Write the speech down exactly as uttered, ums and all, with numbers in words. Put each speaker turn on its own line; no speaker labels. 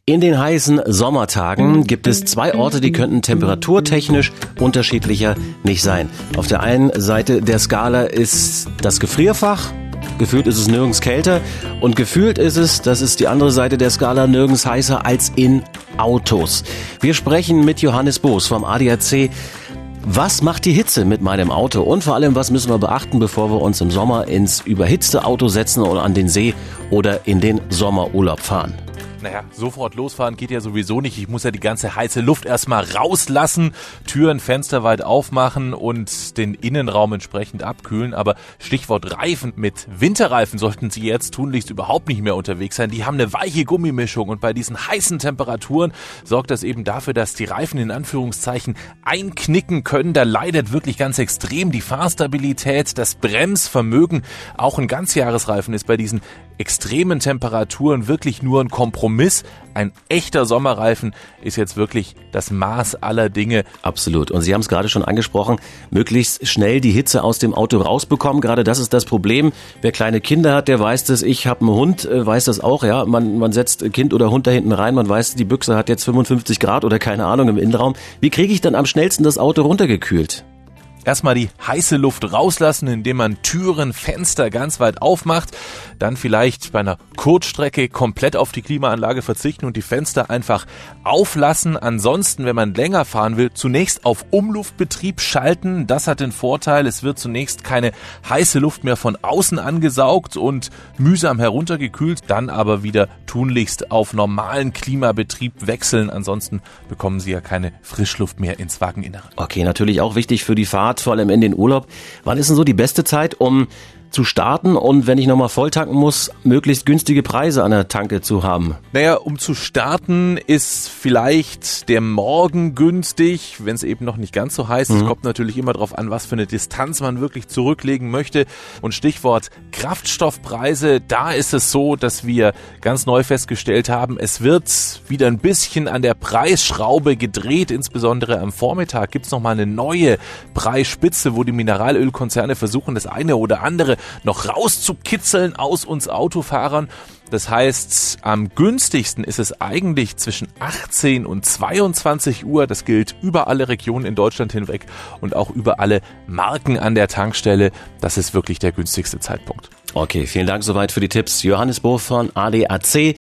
In den heißen Sommertagen gibt es zwei Orte, die könnten temperaturtechnisch unterschiedlicher nicht sein. Auf der einen Seite der Skala ist das Gefrierfach. Gefühlt ist es nirgends kälter und gefühlt ist es, das ist die andere Seite der Skala, nirgends heißer als in Autos. Wir sprechen mit Johannes Boos vom A D A C. Was macht die Hitze mit meinem Auto und vor allem, was müssen wir beachten, bevor wir uns im Sommer ins überhitzte Auto setzen oder an den See oder in den Sommerurlaub fahren?
Naja, sofort losfahren geht ja sowieso nicht. Ich muss ja die ganze heiße Luft erstmal rauslassen, Türen, Fenster weit aufmachen und den Innenraum entsprechend abkühlen. Aber Stichwort Reifen. Mit Winterreifen sollten Sie jetzt tunlichst überhaupt nicht mehr unterwegs sein. Die haben eine weiche Gummimischung und bei diesen heißen Temperaturen sorgt das eben dafür, dass die Reifen in Anführungszeichen einknicken können. Da leidet wirklich ganz extrem die Fahrstabilität, das Bremsvermögen. Auch ein Ganzjahresreifen ist bei diesen extremen Temperaturen wirklich nur ein Kompromiss. Ein echter Sommerreifen ist jetzt wirklich das Maß aller Dinge.
Absolut. Und Sie haben es gerade schon angesprochen, möglichst schnell die Hitze aus dem Auto rausbekommen. Gerade das ist das Problem. Wer kleine Kinder hat, der weiß das. Ich habe einen Hund, weiß das auch. Ja, man, man setzt Kind oder Hund da hinten rein. Man weiß, die Büchse hat jetzt fünfundfünfzig Grad oder keine Ahnung im Innenraum. Wie kriege ich dann am schnellsten das Auto runtergekühlt?
Erstmal die heiße Luft rauslassen, indem man Türen, Fenster ganz weit aufmacht. Dann vielleicht bei einer Kurzstrecke komplett auf die Klimaanlage verzichten und die Fenster einfach auflassen. Ansonsten, wenn man länger fahren will, zunächst auf Umluftbetrieb schalten. Das hat den Vorteil, es wird zunächst keine heiße Luft mehr von außen angesaugt und mühsam heruntergekühlt. Dann aber wieder tunlichst auf normalen Klimabetrieb wechseln. Ansonsten bekommen Sie ja keine Frischluft mehr ins Wageninnere.
Okay, natürlich auch wichtig für die Fahrt, vor allem in den Urlaub. Wann ist denn so die beste Zeit, um zu starten und wenn ich nochmal voll tanken muss, möglichst günstige Preise an der Tanke zu haben?
Naja, um zu starten ist vielleicht der Morgen günstig, wenn es eben noch nicht ganz so heiß ist. Es mhm. kommt natürlich immer darauf an, was für eine Distanz man wirklich zurücklegen möchte. Und Stichwort Kraftstoffpreise, da ist es so, dass wir ganz neu festgestellt haben, es wird wieder ein bisschen an der Preisschraube gedreht. Insbesondere am Vormittag gibt es nochmal eine neue Preisspitze, wo die Mineralölkonzerne versuchen, das eine oder andere noch rauszukitzeln aus uns Autofahrern. Das heißt, am günstigsten ist es eigentlich zwischen achtzehn und zweiundzwanzig Uhr. Das gilt über alle Regionen in Deutschland hinweg und auch über alle Marken an der Tankstelle. Das ist wirklich der günstigste Zeitpunkt.
Okay, vielen Dank soweit für die Tipps. Johannes Boos von A D A C.